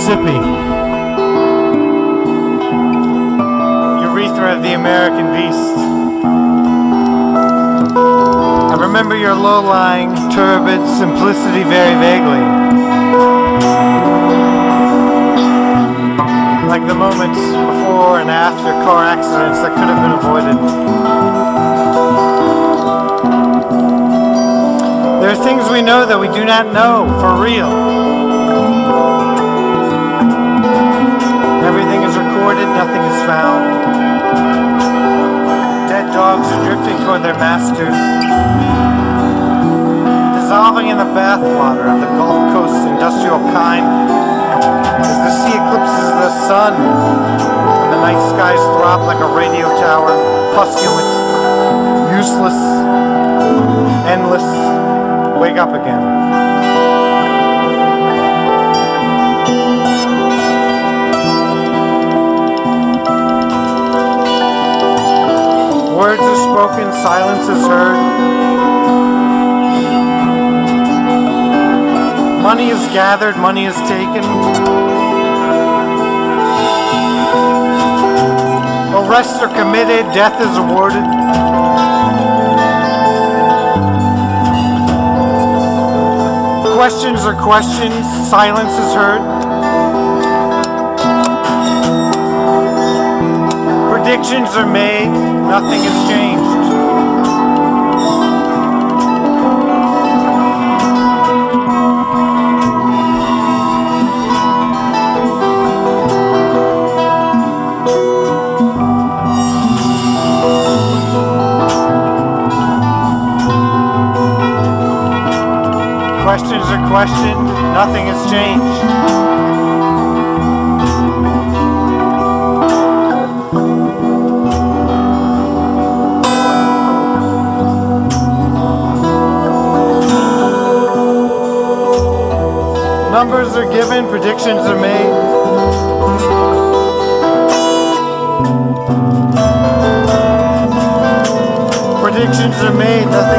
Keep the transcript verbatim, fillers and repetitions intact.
Mississippi, urethra of the American beast. I remember your low-lying, turbid simplicity very vaguely, like the moments before and after car accidents that could have been avoided. There are things we know that we do not know for real. Everything is recorded, nothing is found. Dead dogs are drifting toward their masters, dissolving in the bathwater of the Gulf Coast's industrial kind. As the sea eclipses the sun, and the night skies throb like a radio tower, posthumous, useless, endless, wake up again. Words are spoken, silence is heard. Money is gathered, money is taken. Arrests are committed, death is awarded. Questions are questioned, silence is heard. Predictions are made, nothing has changed. Questions are questioned, nothing has changed. Numbers are given, predictions are made. Predictions are made, nothing